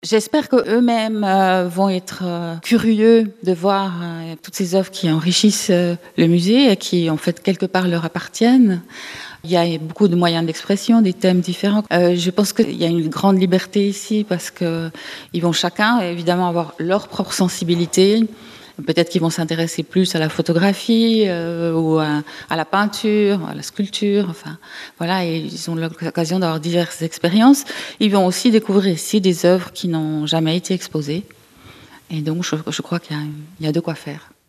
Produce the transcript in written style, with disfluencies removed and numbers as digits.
J'espère qu'eux-mêmes vont être curieux de voir toutes ces œuvres qui enrichissent le musée et qui, en fait, quelque part leur appartiennent. Il y a beaucoup de moyens d'expression, des thèmes différents. Je pense qu'il y a une grande liberté ici parce qu'ils vont chacun, évidemment, avoir leur propre sensibilité. Peut-être qu'ils vont s'intéresser plus à la photographie ou à la peinture, à la sculpture. Enfin, voilà, et ils ont l'occasion d'avoir diverses expériences. Ils vont aussi découvrir ici des œuvres qui n'ont jamais été exposées. Et donc, je crois qu'il y a de quoi faire.